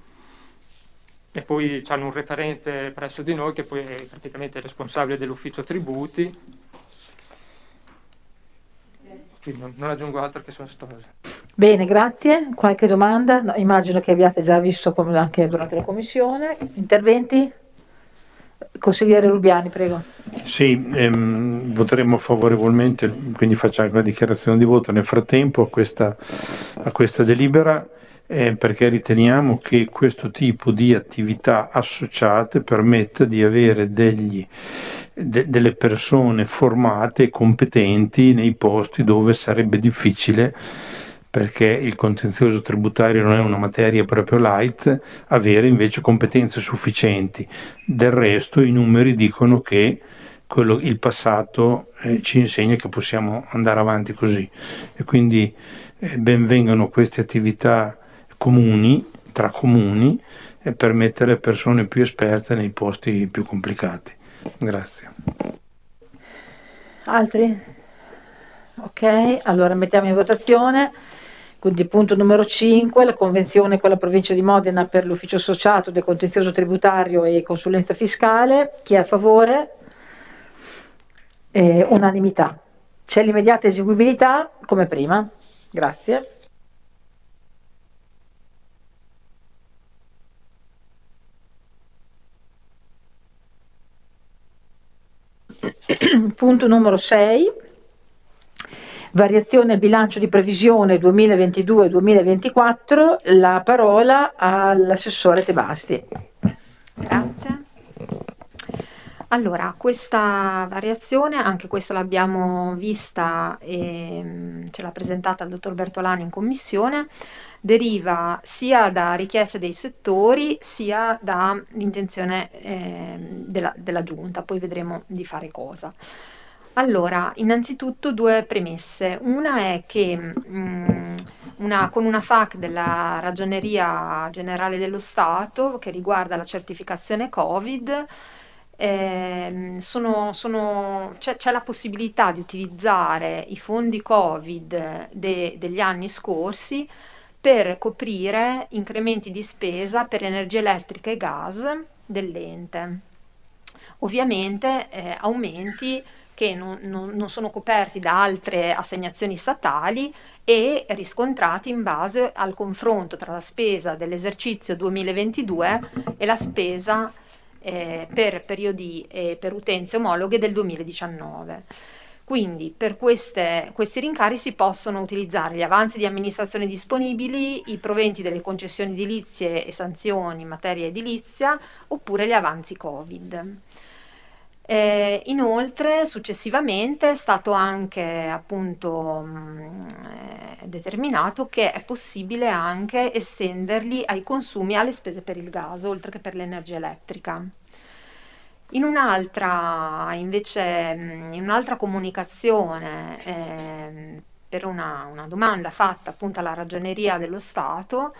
e poi hanno un referente presso di noi che poi è praticamente responsabile dell'ufficio tributi. Quindi non, non aggiungo altro che sono storie. Bene, grazie. Qualche domanda? No, immagino che abbiate già visto come anche durante la commissione. Interventi? Consigliere Rubiani, prego. Sì, ehm, voteremo favorevolmente, quindi facciamo una dichiarazione di voto nel frattempo a questa, a questa delibera, eh, perché riteniamo che questo tipo di attività associate permetta di avere degli de- delle persone formate e competenti nei posti dove sarebbe difficile, perché il contenzioso tributario non è una materia proprio light, avere invece competenze sufficienti. Del resto i numeri dicono che quello, il passato eh, ci insegna che possiamo andare avanti così, e quindi eh, ben vengano queste attività comuni, tra comuni, e per mettere persone più esperte nei posti più complicati. Grazie. Altri? Ok, allora mettiamo in votazione. Quindi punto numero cinque, la convenzione con la provincia di Modena per l'ufficio associato del contenzioso tributario e consulenza fiscale. Chi è a favore? Eh, unanimità. C'è l'immediata eseguibilità come prima. Grazie. Punto numero sei, variazione al bilancio di previsione duemilaventidue duemilaventiquattro, la parola all'assessore Tebasti. Grazie. Allora, questa variazione, anche questa l'abbiamo vista e mm, ce l'ha presentata il dottor Bertolani in commissione, deriva sia da richieste dei settori sia dall'intenzione eh, della, della giunta, poi vedremo di fare cosa. Allora, innanzitutto due premesse. Una è che mh, una, con una F A Q della Ragioneria Generale dello Stato che riguarda la certificazione Covid, ehm, sono, sono, c'è, c'è la possibilità di utilizzare i fondi Covid de- degli anni scorsi per coprire incrementi di spesa per energia elettrica e gas dell'ente. Ovviamente eh, aumenti che non, non, non sono coperti da altre assegnazioni statali e riscontrati in base al confronto tra la spesa dell'esercizio duemilaventidue e la spesa eh, per periodi e per utenze omologhe del duemiladiciannove. Quindi per queste, questi rincari si possono utilizzare gli avanzi di amministrazione disponibili, i proventi delle concessioni edilizie e sanzioni in materia edilizia, oppure gli avanzi Covid. Eh, inoltre, successivamente è stato anche appunto mh, eh, determinato che è possibile anche estenderli ai consumi e alle spese per il gas, oltre che per l'energia elettrica. In un'altra, invece, mh, in un'altra comunicazione, eh, per una, una domanda fatta appunto alla Ragioneria dello Stato,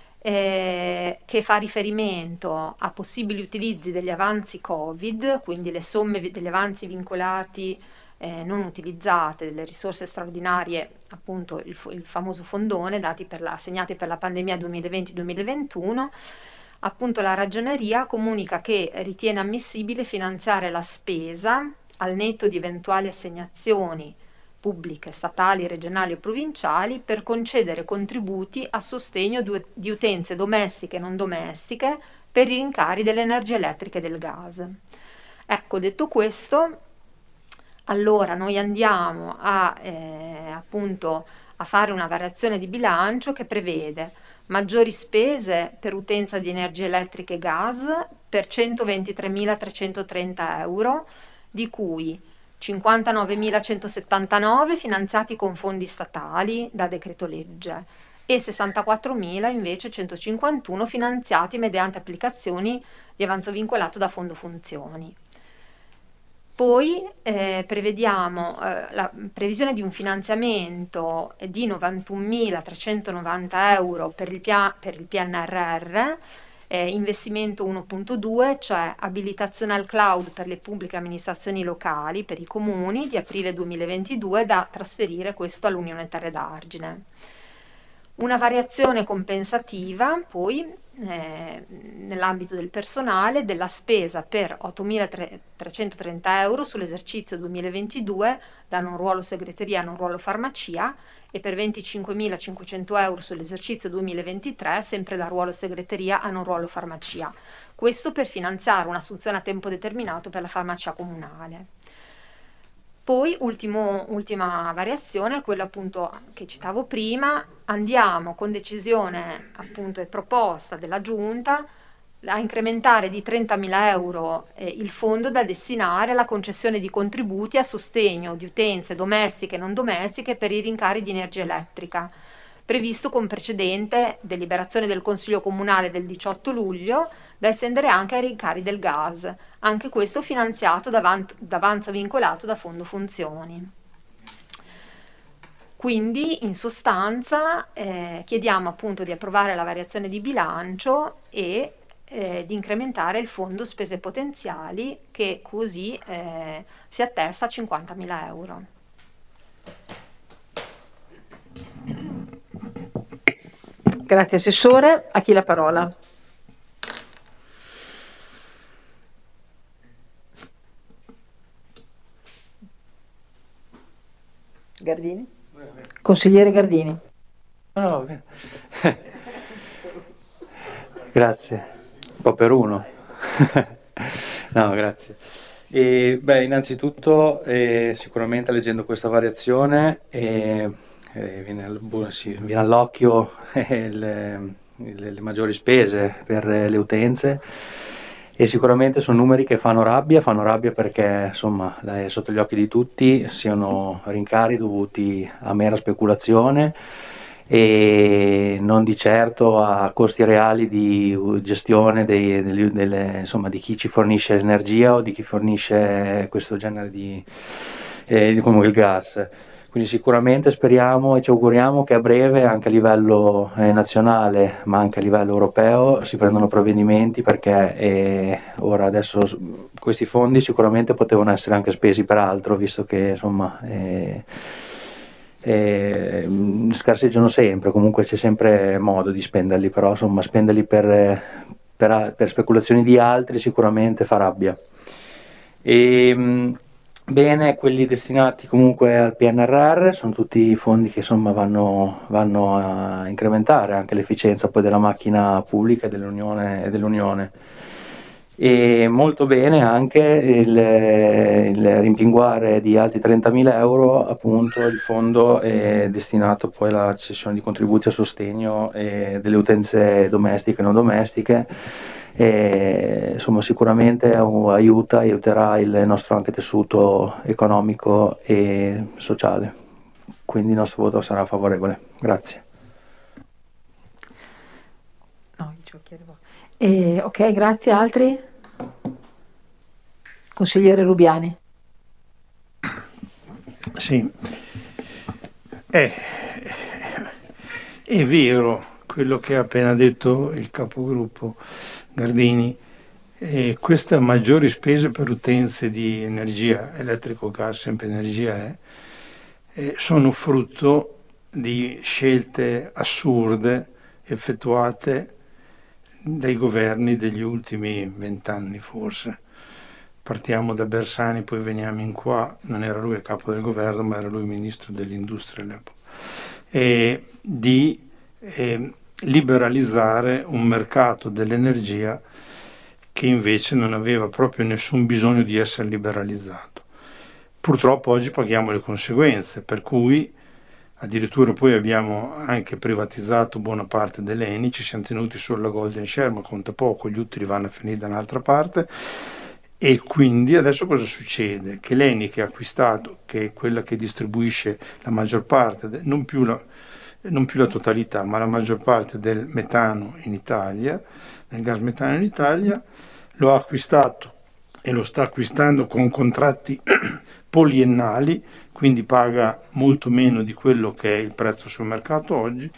eh, che fa riferimento a possibili utilizzi degli avanzi Covid, quindi le somme degli avanzi vincolati eh, non utilizzate, delle risorse straordinarie, appunto il, il famoso fondone dati per la, assegnati per la pandemia duemilaventi duemilaventuno. Appunto la Ragioneria comunica che ritiene ammissibile finanziare la spesa al netto di eventuali assegnazioni pubbliche, statali, regionali o provinciali per concedere contributi a sostegno di utenze domestiche e non domestiche per i rincari dell'energia elettrica e del gas. Ecco, detto questo, allora noi andiamo a, eh, appunto, a fare una variazione di bilancio che prevede maggiori spese per utenza di energia elettrica e gas per centoventitremilatrecentotrenta euro, di cui cinquantanovemilacentosettantanove finanziati con fondi statali da decreto legge e sessantaquattromila invece centocinquantuno finanziati mediante applicazioni di avanzo vincolato da fondo funzioni. Poi eh, prevediamo eh, la previsione di un finanziamento di novantunomilatrecentonovanta euro per il, pia- per il P N R R, eh, investimento uno punto due, cioè abilitazione al cloud per le pubbliche amministrazioni locali, per i comuni, di aprile duemilaventidue, da trasferire questo all'Unione Terre d'Argine. Una variazione compensativa, poi, eh, nell'ambito del personale, della spesa per ottomilatrecentotrenta euro sull'esercizio duemilaventidue da non ruolo segreteria a non ruolo farmacia e per venticinquemilacinquecento euro sull'esercizio duemilaventitré sempre da ruolo segreteria a non ruolo farmacia. Questo per finanziare un'assunzione a tempo determinato per la farmacia comunale. Poi, ultimo, ultima variazione, quella appunto che citavo prima, andiamo con decisione appunto e proposta della Giunta a incrementare di trentamila euro eh, il fondo da destinare alla concessione di contributi a sostegno di utenze domestiche e non domestiche per i rincari di energia elettrica, previsto con precedente deliberazione del Consiglio Comunale del diciotto luglio, da estendere anche ai rincari del gas, anche questo finanziato da avanzo vincolato da Fondo Funzioni. Quindi, in sostanza, eh, chiediamo appunto di approvare la variazione di bilancio e eh, di incrementare il fondo spese potenziali, che così eh, si attesta a cinquantamila euro. Grazie Assessore. A chi la parola? Gardini? Consigliere Gardini. No, bene. Grazie, un po' per uno. No, grazie. E, beh, innanzitutto eh, sicuramente leggendo questa variazione eh, eh, viene, al, sì, viene all'occhio eh, le, le, le maggiori spese per eh, le utenze, e sicuramente sono numeri che fanno rabbia, fanno rabbia perché insomma è sotto gli occhi di tutti, siano rincari dovuti a mera speculazione e non di certo a costi reali di gestione dei, delle, delle, insomma, di chi ci fornisce l'energia o di chi fornisce questo genere di, eh, come il gas. Quindi sicuramente speriamo e ci auguriamo che a breve anche a livello eh, nazionale ma anche a livello europeo si prendano provvedimenti, perché eh, ora adesso questi fondi sicuramente potevano essere anche spesi per altro, visto che insomma eh, eh, scarseggiano sempre, comunque c'è sempre modo di spenderli, però insomma spenderli per, per, per speculazioni di altri sicuramente fa rabbia. E, Bene, quelli destinati comunque al P N R R sono tutti fondi che insomma vanno, vanno a incrementare anche l'efficienza poi della macchina pubblica dell'Unione e dell'Unione. E molto bene anche il, il rimpinguare di altri trentamila euro appunto il fondo è destinato poi alla cessione di contributi a sostegno eh, delle utenze domestiche e non domestiche. E, insomma sicuramente aiuta, aiuterà il nostro anche tessuto economico e sociale, quindi il nostro voto sarà favorevole. Grazie. No, eh, ok, grazie. Altri? Consigliere Rubiani. Sì, è, è vero quello che ha appena detto il capogruppo Gardini, e queste maggiori spese per utenze di energia, elettrico, gas, sempre energia è, eh, sono frutto di scelte assurde effettuate dai governi degli ultimi vent'anni forse. Partiamo da Bersani, poi veniamo in qua, non era lui il capo del governo, ma era lui il ministro dell'industria all'epoca, e di eh, liberalizzare un mercato dell'energia che invece non aveva proprio nessun bisogno di essere liberalizzato. Purtroppo oggi paghiamo le conseguenze, per cui addirittura poi abbiamo anche privatizzato buona parte dell'Eni, ci siamo tenuti sulla golden share, ma conta poco, gli utili vanno a finire da un'altra parte, e quindi adesso cosa succede? Che l'Eni che ha acquistato, che è quella che distribuisce la maggior parte, non più la non più la totalità, ma la maggior parte del metano in Italia, del gas metano in Italia, lo ha acquistato e lo sta acquistando con contratti poliennali, quindi paga molto meno di quello che è il prezzo sul mercato oggi,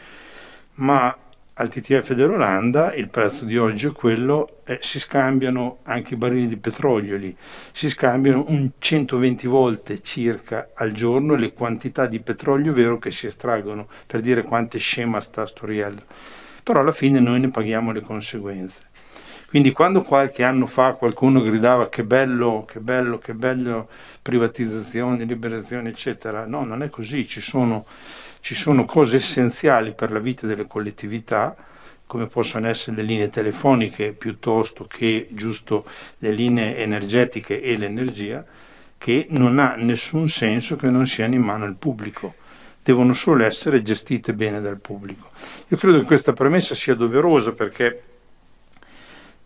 ma al T T F dell'Olanda il prezzo di oggi è quello, eh, si scambiano anche i barili di petrolio lì, si scambiano un centoventi volte circa al giorno le quantità di petrolio vero che si estraggono, per dire quante scema sta storiella, però alla fine noi ne paghiamo le conseguenze. Quindi quando qualche anno fa qualcuno gridava che bello, che bello, che bello privatizzazione, liberazione eccetera, no, non è così, ci sono Ci sono cose essenziali per la vita delle collettività, come possono essere le linee telefoniche piuttosto che giusto le linee energetiche e l'energia, che non ha nessun senso che non siano in mano al pubblico, devono solo essere gestite bene dal pubblico. Io credo che questa premessa sia doverosa perché,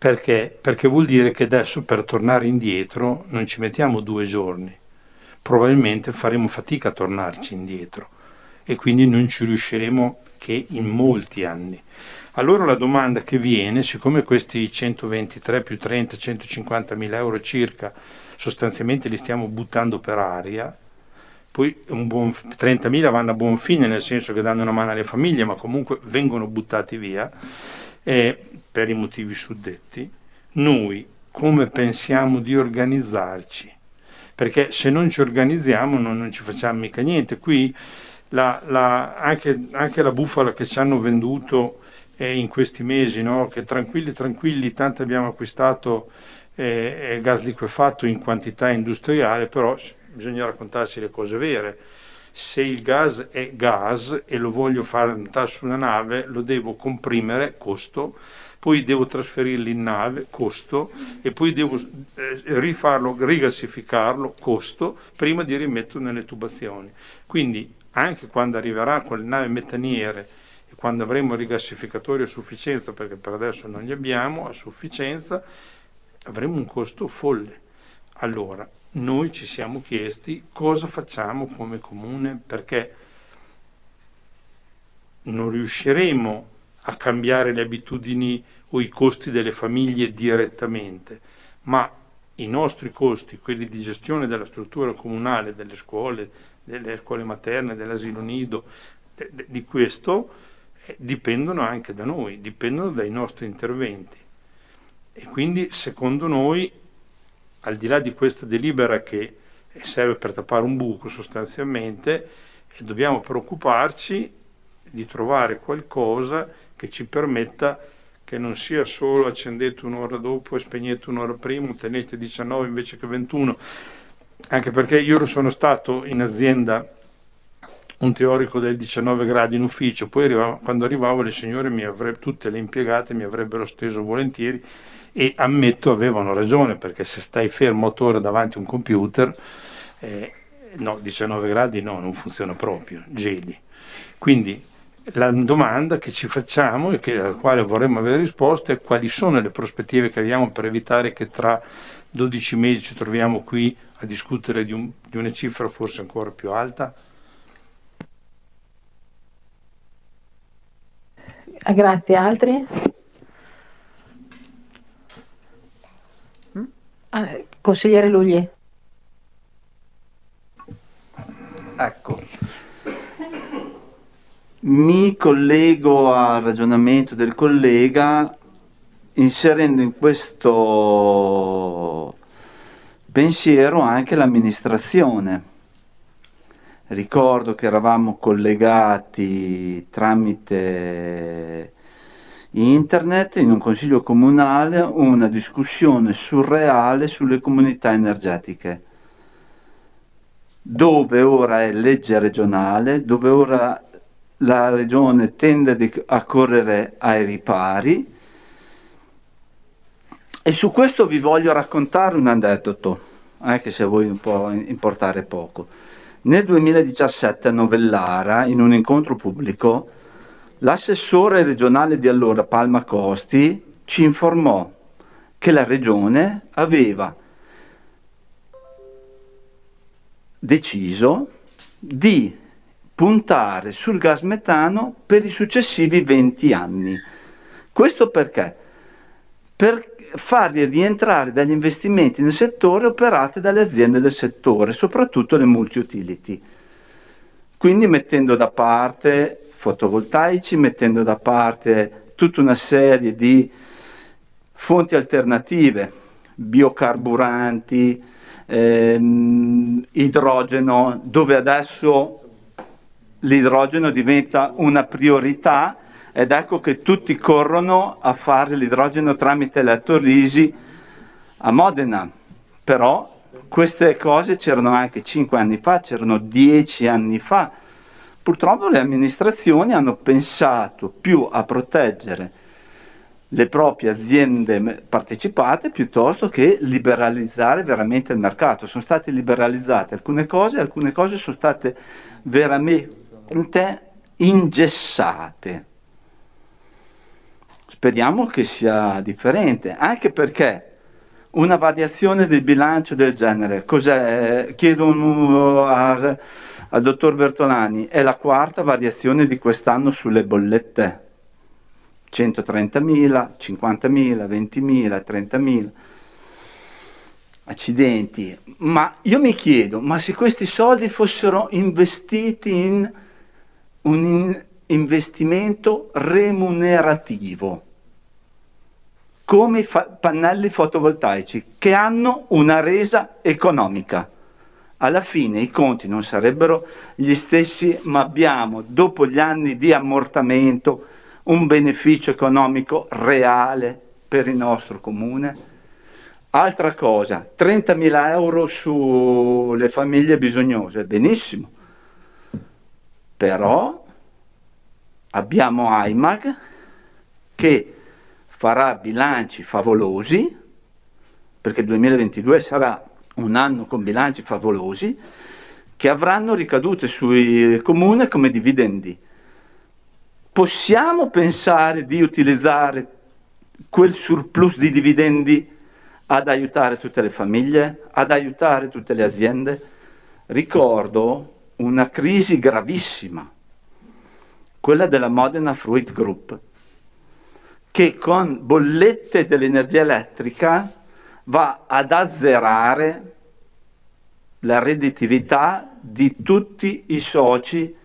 Perché? Perché vuol dire che adesso per tornare indietro non ci mettiamo due giorni, probabilmente faremo fatica a tornarci indietro e quindi non ci riusciremo che in molti anni. Allora la domanda che viene, siccome questi centoventitré più trenta, centocinquanta mila euro circa sostanzialmente li stiamo buttando per aria, poi un buon, trentamila vanno a buon fine, nel senso che danno una mano alle famiglie, ma comunque vengono buttati via, eh, per i motivi suddetti. Noi come pensiamo di organizzarci? Perché se non ci organizziamo non, non ci facciamo mica niente. Qui la, la, anche, anche la bufala che ci hanno venduto eh, in questi mesi, no? Che tranquilli, tranquilli, tanto abbiamo acquistato eh, gas liquefatto in quantità industriale, però bisogna raccontarsi le cose vere. Se il gas è gas e lo voglio fare andare su una nave, lo devo comprimere, costo, poi devo trasferirlo in nave, costo, e poi devo eh, rifarlo, rigassificarlo, costo, prima di rimetterlo nelle tubazioni. Quindi anche quando arriverà con le navi metaniere e quando avremo rigassificatori a sufficienza, perché per adesso non li abbiamo a sufficienza, avremo un costo folle. Allora, noi ci siamo chiesti cosa facciamo come comune, perché non riusciremo a cambiare le abitudini o i costi delle famiglie direttamente, ma i nostri costi, quelli di gestione della struttura comunale, delle scuole, delle scuole materne, dell'asilo nido, de, de, di questo eh, dipendono anche da noi, dipendono dai nostri interventi. E quindi secondo noi, al di là di questa delibera che serve per tappare un buco sostanzialmente, eh, dobbiamo preoccuparci di trovare qualcosa che ci permetta che non sia solo accendete un'ora dopo e spegnete un'ora prima, tenete diciannove invece che ventuno, anche perché io sono stato in azienda un teorico dei diciannove gradi in ufficio, poi arrivavo, quando arrivavo le signore, mi avrebbero, tutte le impiegate mi avrebbero steso volentieri, e ammetto avevano ragione, perché se stai fermo otto ore davanti a un computer, eh, no, diciannove gradi no, non funziona proprio, geli. Quindi la domanda che ci facciamo e che, alla quale vorremmo avere risposte è quali sono le prospettive che abbiamo per evitare che tra dodici mesi ci troviamo qui a discutere di, un, di una cifra forse ancora più alta. Grazie, altri? Ah, consigliere Lugli. Ecco, mi collego al ragionamento del collega inserendo in questo pensiero anche l'amministrazione. Ricordo che eravamo collegati tramite internet in un consiglio comunale, una discussione surreale sulle comunità energetiche, dove ora è legge regionale, dove ora la regione tende a correre ai ripari, e su questo vi voglio raccontare un aneddoto, anche se a voi può importare poco. Nel duemiladiciassette a Novellara, in un incontro pubblico, l'assessore regionale di allora, Palma Costi, ci informò che la regione aveva deciso di puntare sul gas metano per i successivi venti anni. Questo perché? Per farli rientrare dagli investimenti nel settore operati dalle aziende del settore, soprattutto le multi-utility. Quindi mettendo da parte fotovoltaici, mettendo da parte tutta una serie di fonti alternative, biocarburanti, ehm, idrogeno, dove adesso l'idrogeno diventa una priorità, ed ecco che tutti corrono a fare l'idrogeno tramite elettrolisi a Modena. Però queste cose c'erano anche cinque anni fa, c'erano dieci anni fa. Purtroppo le amministrazioni hanno pensato più a proteggere le proprie aziende partecipate piuttosto che liberalizzare veramente il mercato. Sono state liberalizzate alcune cose, alcune cose sono state veramente ingessate. speriamo che sia differente, anche perché una variazione del bilancio del genere, cos'è? Chiedo un, al, al dottor Bertolani, è la quarta variazione di quest'anno sulle bollette, centotrentamila, cinquantamila, ventimila, trentamila, accidenti. Ma io mi chiedo, ma se questi soldi fossero investiti in un in investimento remunerativo, come i fa- pannelli fotovoltaici, che hanno una resa economica, alla fine i conti non sarebbero gli stessi, ma abbiamo, dopo gli anni di ammortamento, un beneficio economico reale per il nostro comune. Altra cosa, trentamila euro sulle famiglie bisognose, benissimo, però abbiamo AIMAG che farà bilanci favolosi, perché il duemilaventidue sarà un anno con bilanci favolosi, che avranno ricadute sui comuni come dividendi. Possiamo pensare di utilizzare quel surplus di dividendi ad aiutare tutte le famiglie, ad aiutare tutte le aziende? Ricordo una crisi gravissima, quella della Modena Fruit Group, che con bollette dell'energia elettrica va ad azzerare la redditività di tutti i soci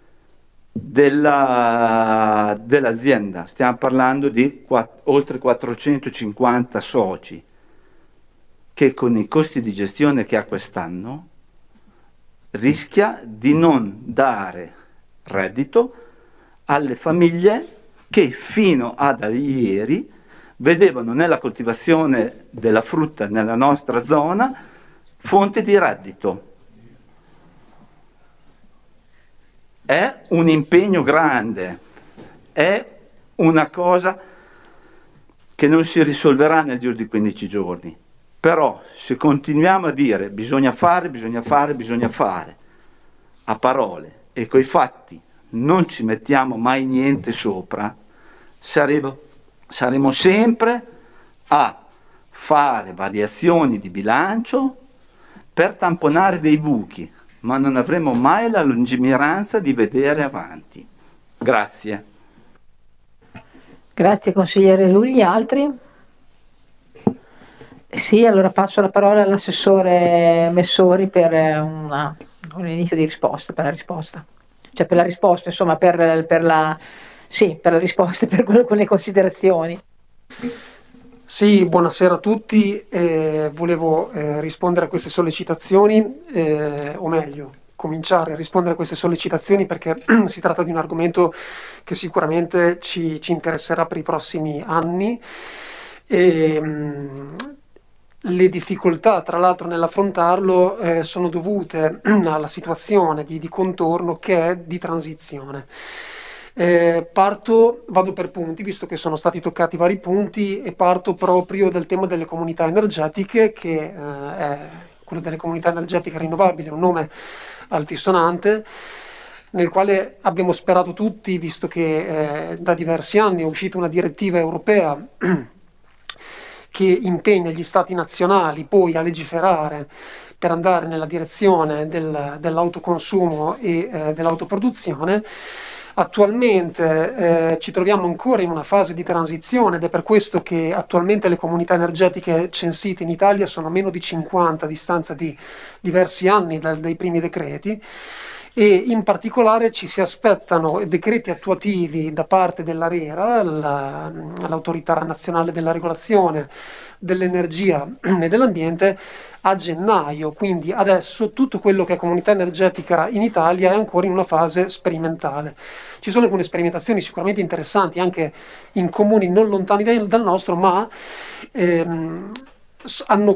della, dell'azienda. Stiamo parlando di quatt- oltre quattrocentocinquanta soci, che con i costi di gestione che ha quest'anno rischia di non dare reddito alle famiglie che fino ad ieri vedevano nella coltivazione della frutta nella nostra zona fonte di reddito. È un impegno grande, è una cosa che non si risolverà nel giro di quindici giorni. Però se continuiamo a dire bisogna fare, bisogna fare, bisogna fare, a parole, e coi fatti non ci mettiamo mai niente sopra, saremo, saremo sempre a fare variazioni di bilancio per tamponare dei buchi, ma non avremo mai la lungimiranza di vedere avanti. Grazie. Grazie consigliere Lugli. Altri? Sì, allora passo la parola all'assessore Messori per una, un inizio di risposta, per la risposta. Cioè per la risposta, insomma, per, per la sì, per la risposta, per quello con le considerazioni. Sì, buonasera a tutti. Eh, volevo eh, rispondere a queste sollecitazioni, eh, o meglio, cominciare a rispondere a queste sollecitazioni perché si tratta di un argomento che sicuramente ci, ci interesserà per i prossimi anni. E, mh, le difficoltà, tra l'altro, nell'affrontarlo eh, sono dovute alla situazione di, di contorno che è di transizione. Eh, parto, vado per punti, visto che sono stati toccati vari punti, e parto proprio dal tema delle comunità energetiche, che eh, è quello delle comunità energetiche rinnovabili, un nome altisonante, nel quale abbiamo sperato tutti, visto che eh, da diversi anni è uscita una direttiva europea che impegna gli stati nazionali poi a legiferare per andare nella direzione del, dell'autoconsumo e eh, dell'autoproduzione. Attualmente eh, ci troviamo ancora in una fase di transizione ed è per questo che attualmente le comunità energetiche censite in Italia sono meno di cinquanta a distanza di diversi anni dal, dai primi decreti, e in particolare ci si aspettano decreti attuativi da parte dell'ARERA, la, l'Autorità Nazionale della Regolazione dell'Energia e dell'Ambiente, a gennaio. Quindi adesso tutto quello che è comunità energetica in Italia è ancora in una fase sperimentale. Ci sono alcune sperimentazioni sicuramente interessanti anche in comuni non lontani dal nostro, ma ehm, hanno